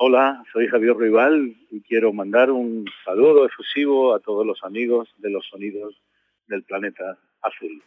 Hola, soy Javier Rival y quiero mandar un saludo efusivo a todos los amigos de los sonidos del planeta azul.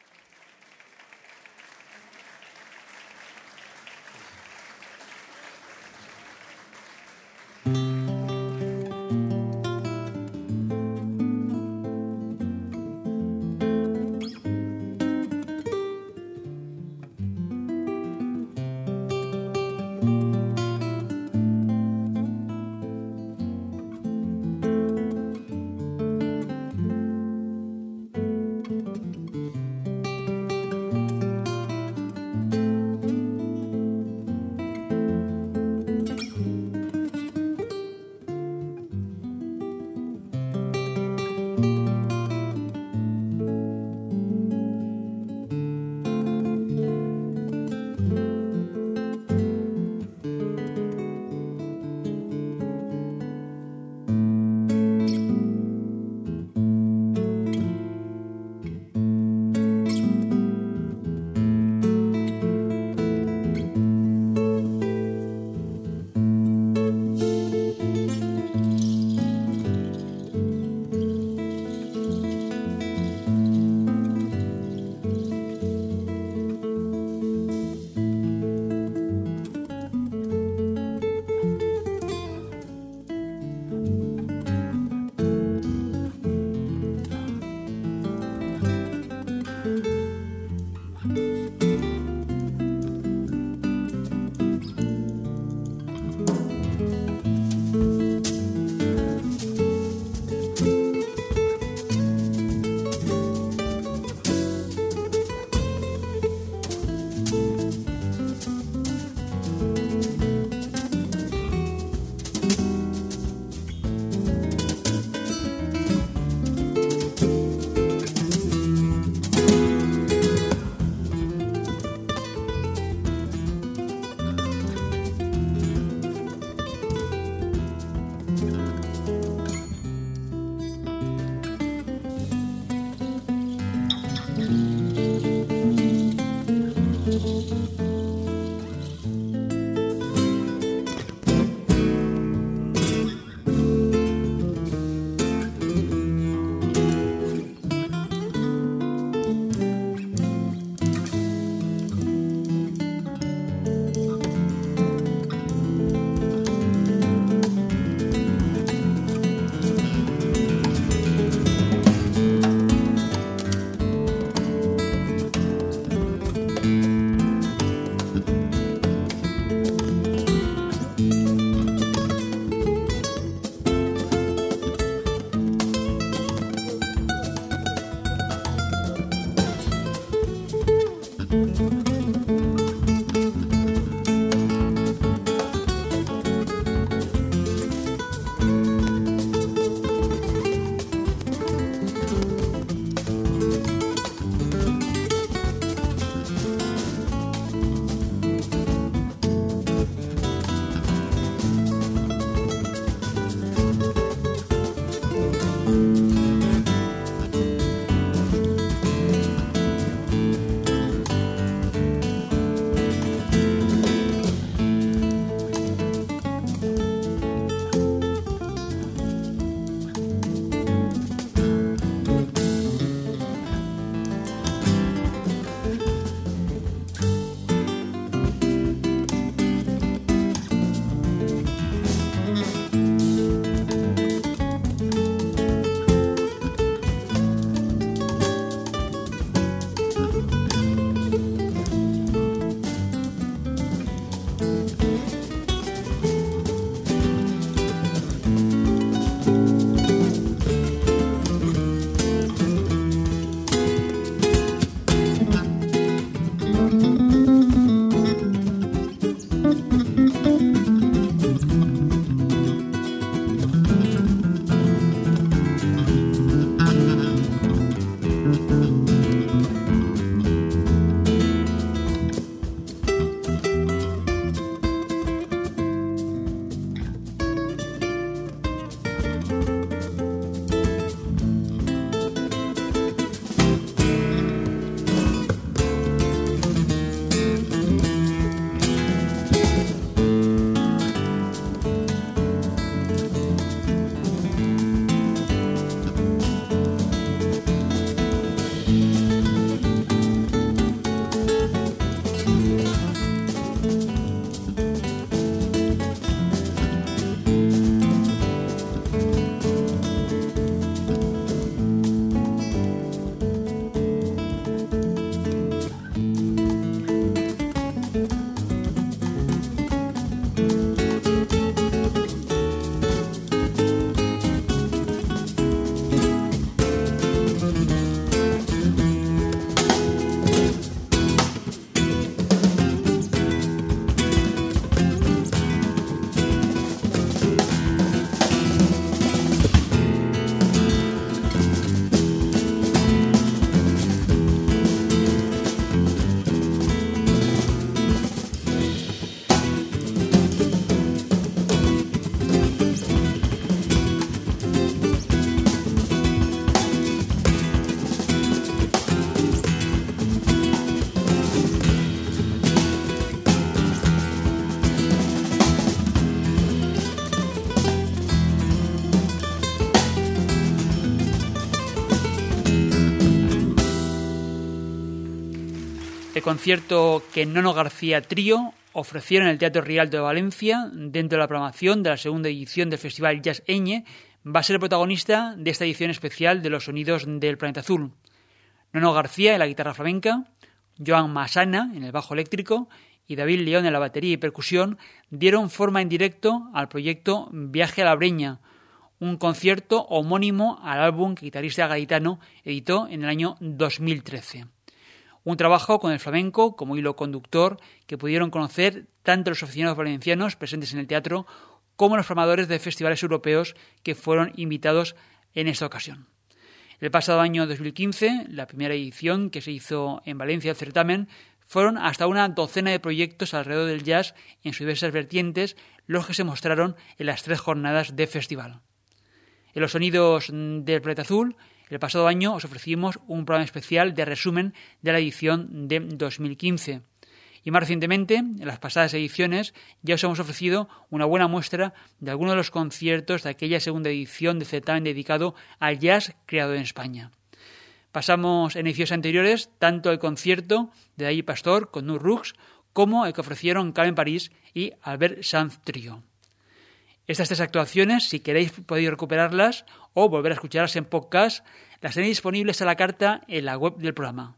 concierto que Nono García Trío ofrecieron en el Teatro Rialto de Valencia dentro de la programación de la segunda edición del Festival Jazz Eñe va a ser el protagonista de esta edición especial de los sonidos del Planeta Azul. Nono García en la guitarra flamenca, Joan Massana en el bajo eléctrico y David León en la batería y percusión dieron forma en directo al proyecto Viaje a la Breña, un concierto homónimo al álbum que el guitarrista gaditano editó en el año 2013. Un trabajo con el flamenco como hilo conductor que pudieron conocer tanto los aficionados valencianos presentes en el teatro como los formadores de festivales europeos que fueron invitados en esta ocasión. El pasado año 2015, la primera edición que se hizo en Valencia del certamen, fueron hasta una docena de proyectos alrededor del jazz en sus diversas vertientes los que se mostraron en las 3 jornadas de festival. En los sonidos del Planeta Azul, el pasado año os ofrecimos un programa especial de resumen de la edición de 2015. Y más recientemente, en las pasadas ediciones, ya os hemos ofrecido una buena muestra de algunos de los conciertos de aquella segunda edición del certamen dedicado al jazz creado en España. Pasamos en ediciones anteriores tanto el concierto de David Pastor con Nur Rux como el que ofrecieron Carmen París y Albert Sanz Trío. Estas 3 actuaciones, si queréis, podéis recuperarlas o volver a escucharlas en podcast. Las tenéis disponibles a la carta en la web del programa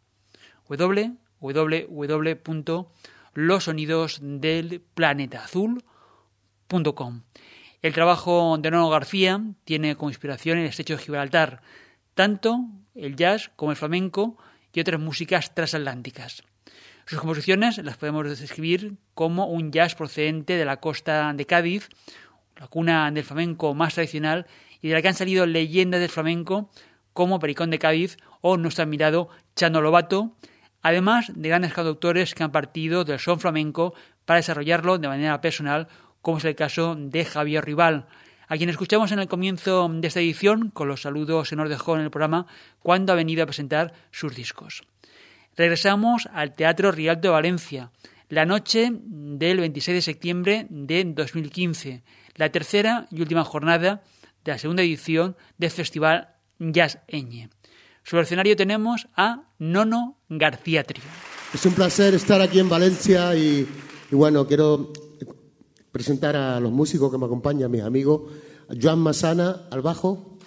www.losonidosdelplanetaazul.com. El trabajo de Nono García tiene como inspiración el estrecho de Gibraltar, tanto el jazz como el flamenco y otras músicas transatlánticas. Sus composiciones las podemos describir como un jazz procedente de la costa de Cádiz, la cuna del flamenco más tradicional y de la que han salido leyendas del flamenco como Pericón de Cádiz o nuestro admirado Chano Lobato, además de grandes conductores que han partido del son flamenco para desarrollarlo de manera personal, como es el caso de Javier Rival, a quien escuchamos en el comienzo de esta edición con los saludos que nos dejó en el programa cuando ha venido a presentar sus discos. Regresamos al Teatro Rialto de Valencia, la noche del 26 de septiembre de 2015, la tercera y última jornada de la segunda edición del Festival Jazz Eñe. Sobre el escenario tenemos a Nono García Trío. Es un placer estar aquí en Valencia y bueno, quiero presentar a los músicos que me acompañan, mis amigos. Joan Massana al bajo,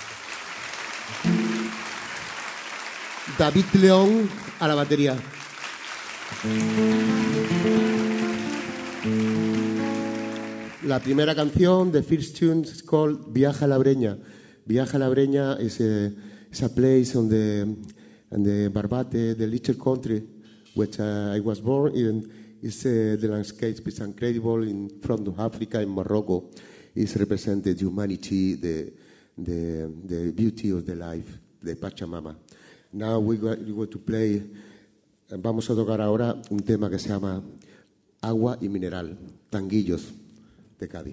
David León a la batería. La primera canción, the first tune, is called Viaje a la Breña. Viaje a la Breña is a place on the Barbate, the little country which I was born in. The landscape is incredible in front of Africa and Morocco. It's represented humanity, the beauty of the life, the Pachamama. Now we're going to play, vamos a tocar ahora un tema que se llama Agua y Mineral, Tanguillos de Cádiz.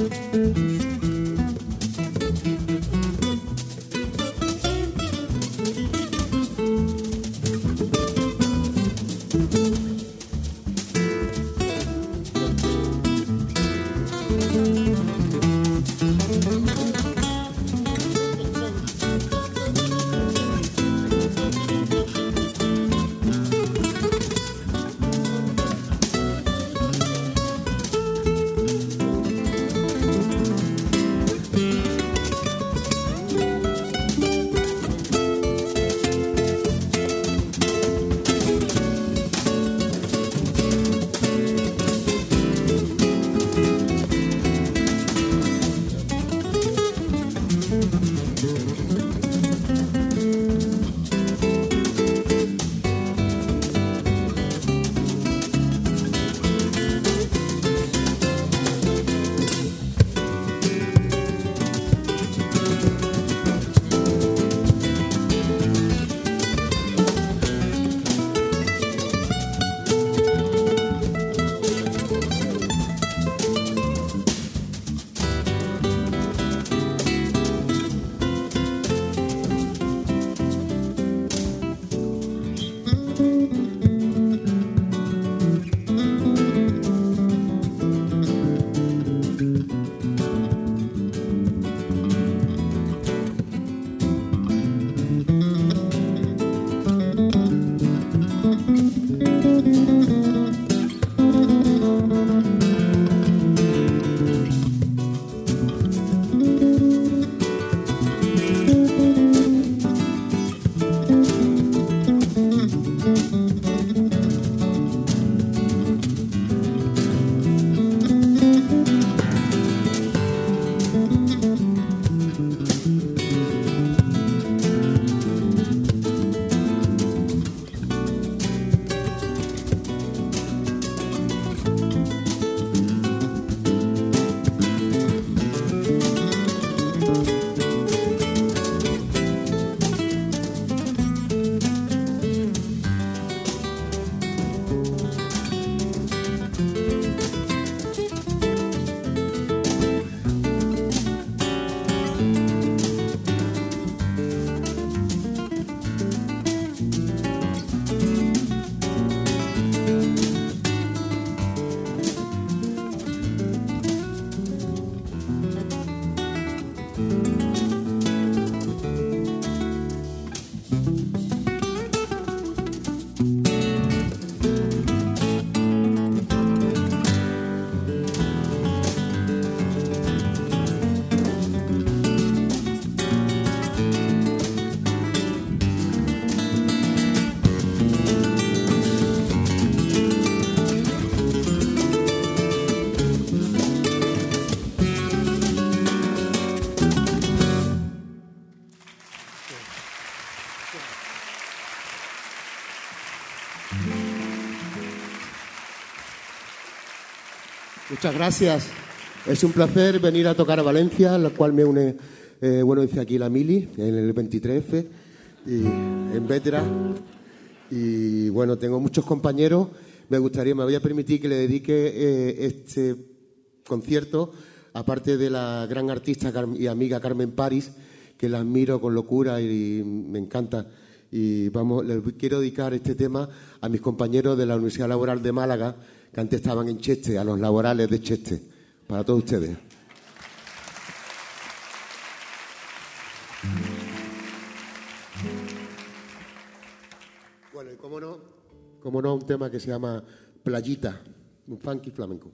Muchas gracias. Es un placer venir a tocar a Valencia, la cual me une, dice aquí la Mili, en el 23F, y en Vétera. Y bueno, tengo muchos compañeros. Me voy a permitir que le dedique este concierto, aparte de la gran artista y amiga Carmen París, que la admiro con locura y me encanta. Y les quiero dedicar este tema a mis compañeros de la Universidad Laboral de Málaga, que antes estaban en Cheste, a los laborales de Cheste, para todos ustedes. Bueno, y cómo no, un tema que se llama Playita, un funky flamenco.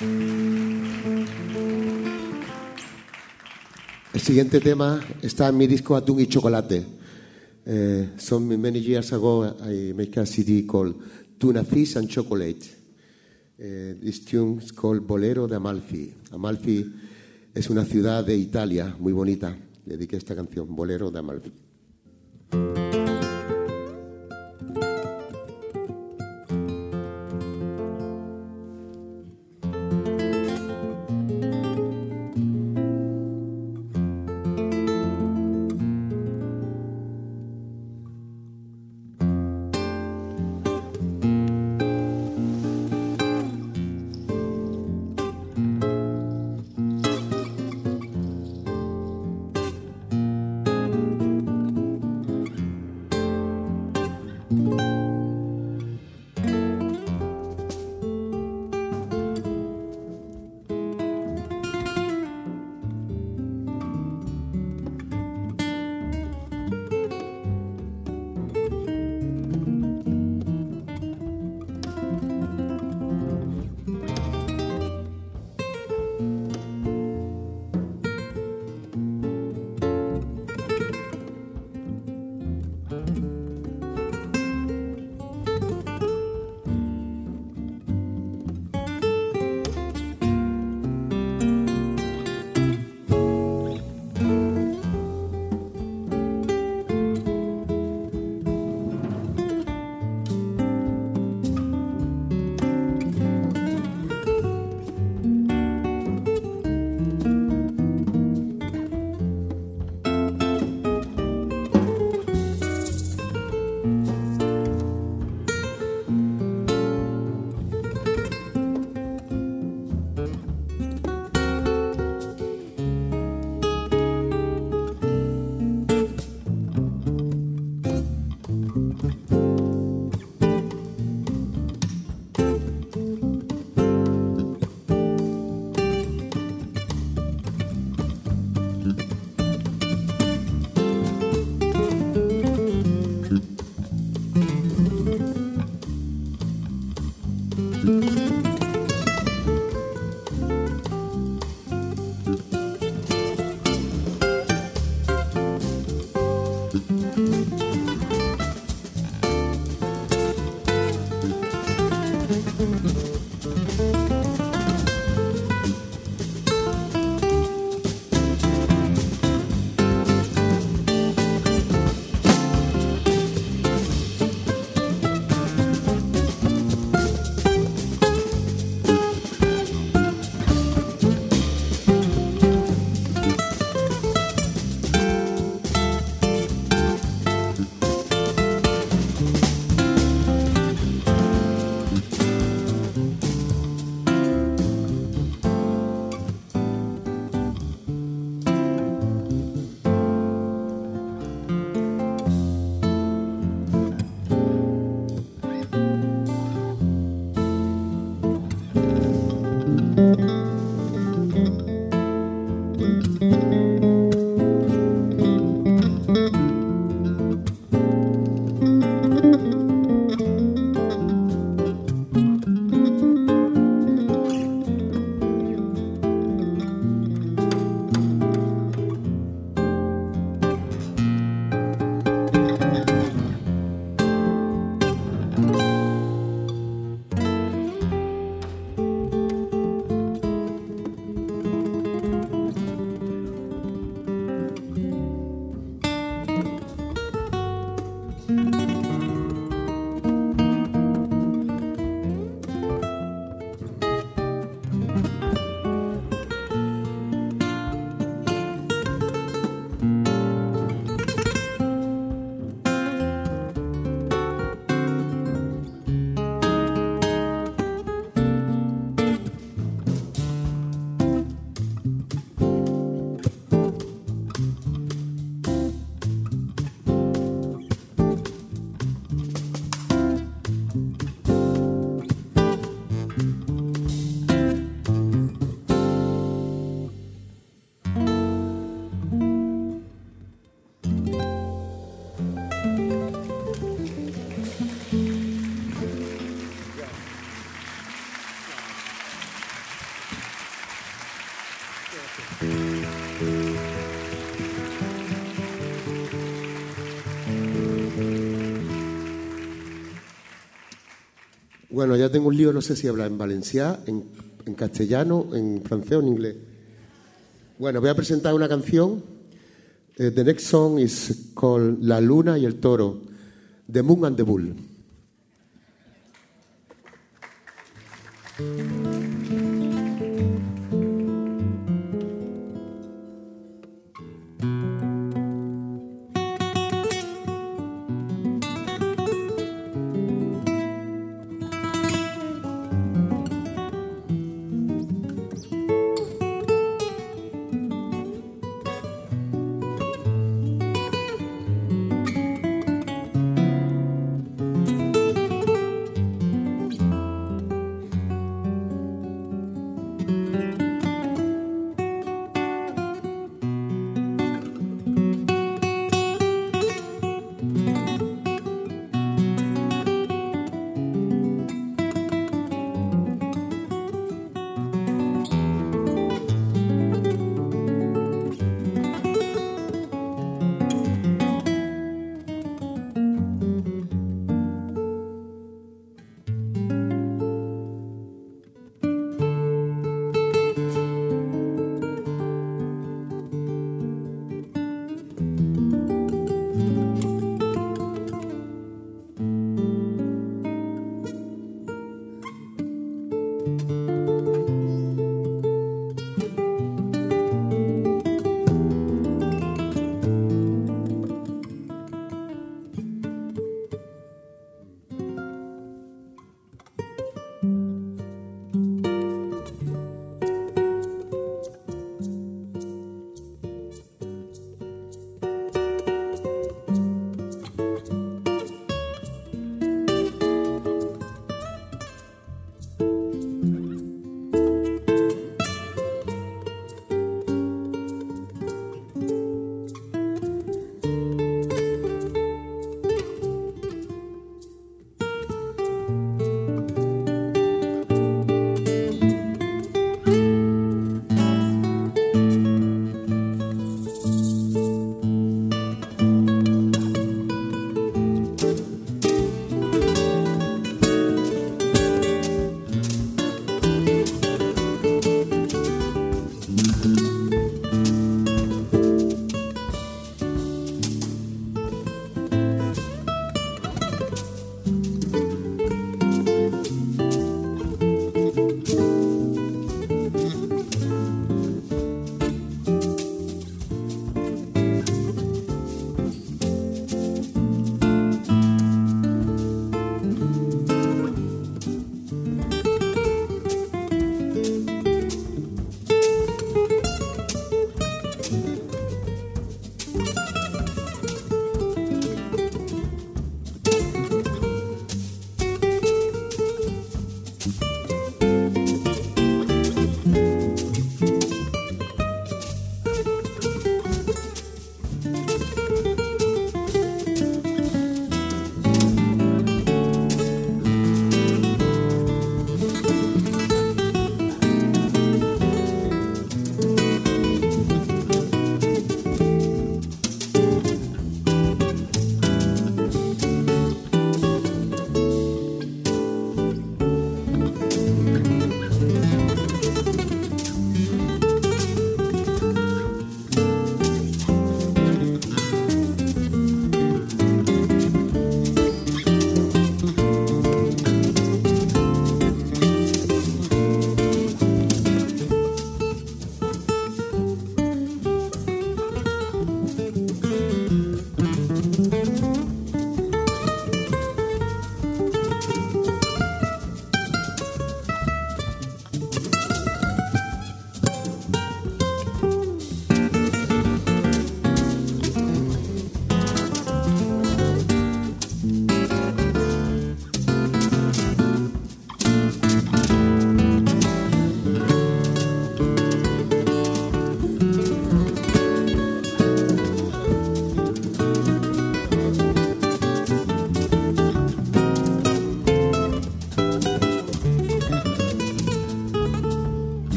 El siguiente tema está en mi disco Atún y Chocolate. Many years ago I make a CD called Tuna Fish and Chocolate. This tune is called Bolero de Amalfi. Amalfi es una ciudad de Italia muy bonita. Le dediqué esta canción, Bolero de Amalfi. Bueno, ya tengo un lío, no sé si hablar en valencià, en castellano, en francés o en inglés. Bueno, voy a presentar una canción. The next song is called La Luna y el Toro, The Moon and the Bull.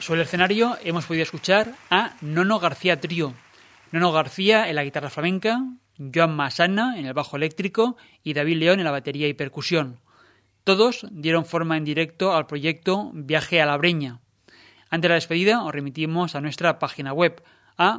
Sobre el escenario hemos podido escuchar a Nono García Trío. Nono García en la guitarra flamenca, Joan Massana en el bajo eléctrico y David León en la batería y percusión. Todos dieron forma en directo al proyecto Viaje a la Breña. Antes de la despedida os remitimos a nuestra página web a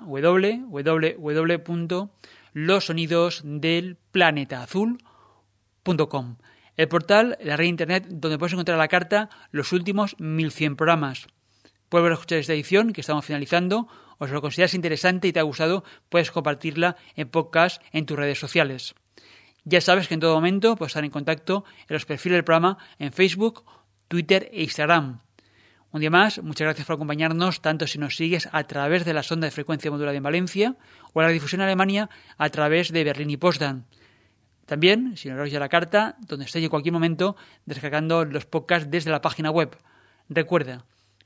www.losonidosdelplanetaazul.com, el portal, la red internet donde puedes encontrar a la carta los últimos 1100 programas. Puedes volver a escuchar esta edición que estamos finalizando, o si lo consideras interesante y te ha gustado, puedes compartirla en podcast en tus redes sociales. Ya sabes que en todo momento puedes estar en contacto en los perfiles del programa en Facebook, Twitter e Instagram. Un día más, muchas gracias por acompañarnos, tanto si nos sigues a través de la sonda de frecuencia modulada en Valencia o la difusión en Alemania a través de Berlín y Potsdam. También, si nos oyes la carta, donde estés en cualquier momento descargando los podcasts desde la página web. Recuerda,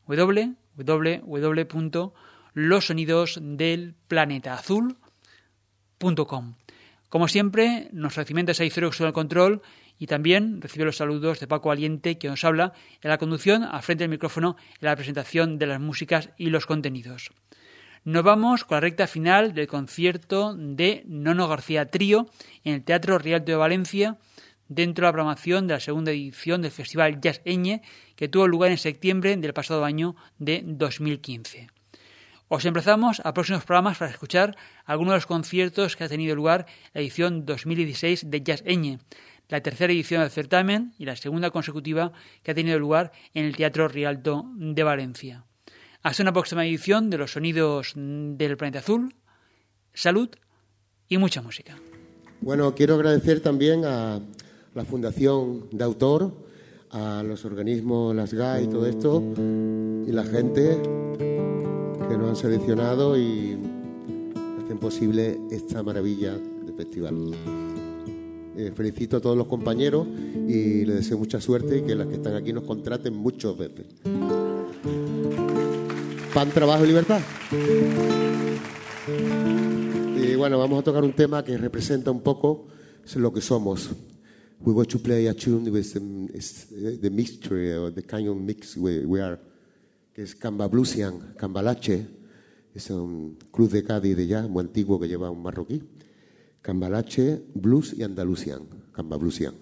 www.losonidosdelplanetaazul.com. Como siempre, nuestro agradecimiento es a Icero que sube el control y también recibe los saludos de Paco Valiente, que nos habla en la conducción, al frente del micrófono, en la presentación de las músicas y los contenidos. Nos vamos con la recta final del concierto de Nono García Trío en el Teatro Rialto de Valencia, dentro de la programación de la segunda edición del Festival Jazz Eñe, que tuvo lugar en septiembre del pasado año de 2015. Os emplazamos a próximos programas para escuchar algunos de los conciertos que ha tenido lugar la edición 2016 de Jazz Eñe, la tercera edición del certamen y la segunda consecutiva que ha tenido lugar en el Teatro Rialto de Valencia. Hasta una próxima edición de Los Sonidos del Planeta Azul. Salud y mucha música. Bueno, quiero agradecer también a la Fundación de Autor, a los organismos, las GAE y todo esto, y la gente que nos han seleccionado y hacen posible esta maravilla de festival. Felicito a todos los compañeros y les deseo mucha suerte y que las que están aquí nos contraten muchas veces. Pan, trabajo y libertad. Y bueno, vamos a tocar un tema que representa un poco lo que somos. We want to play a tune with the mixture, or the kind of mix we are, que es Camba Bluesian, Cambalache, es un club de Cádiz de jazz muy antiguo que lleva un marroquí. Cambalache, Blues y Andalusian, Camba Bluesian.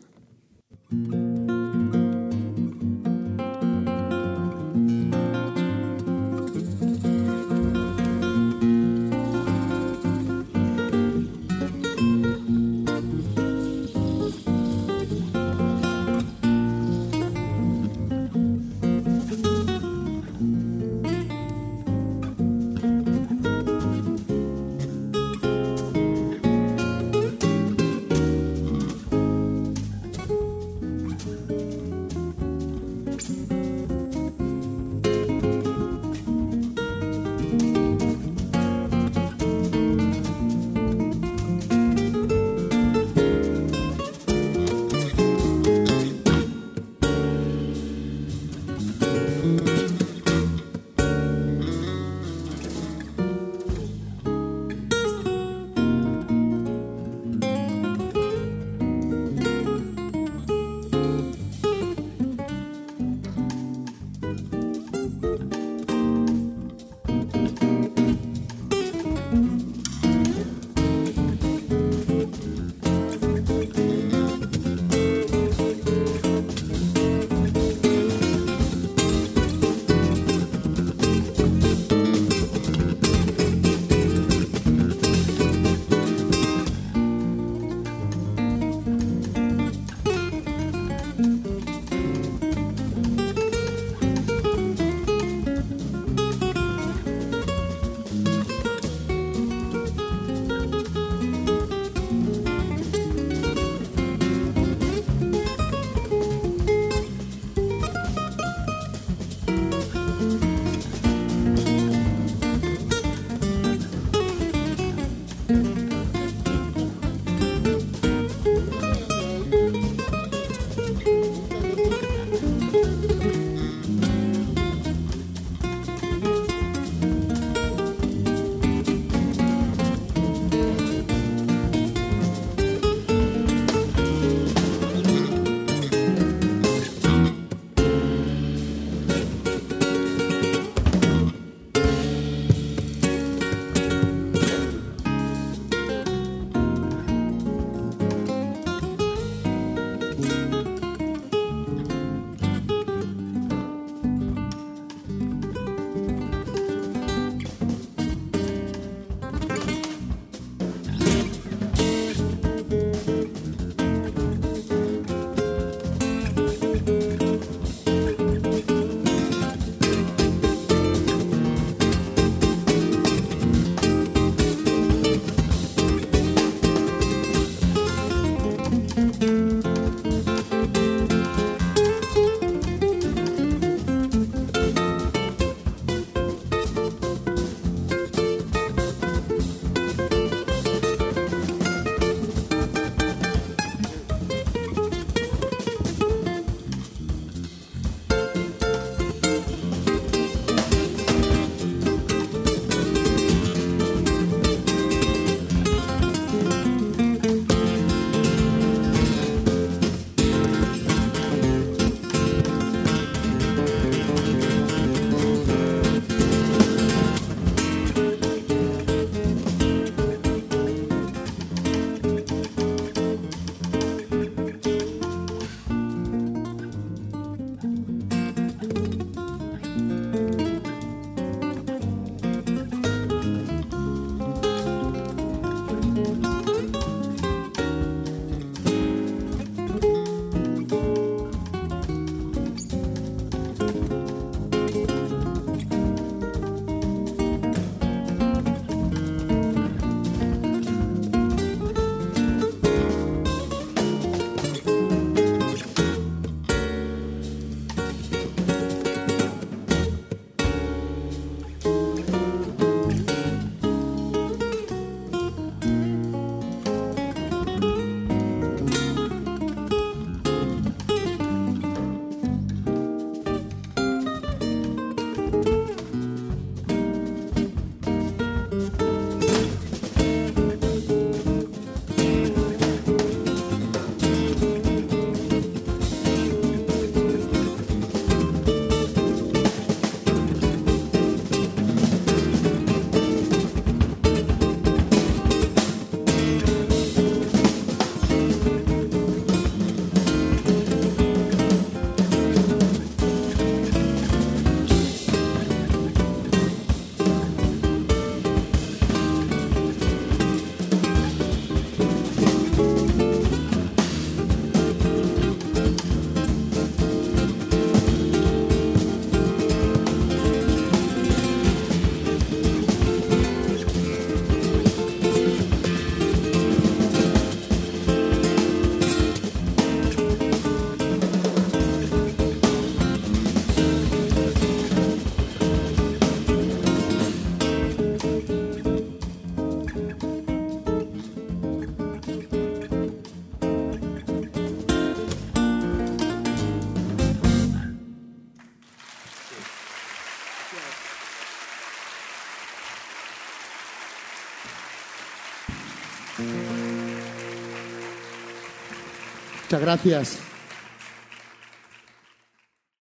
Muchas gracias.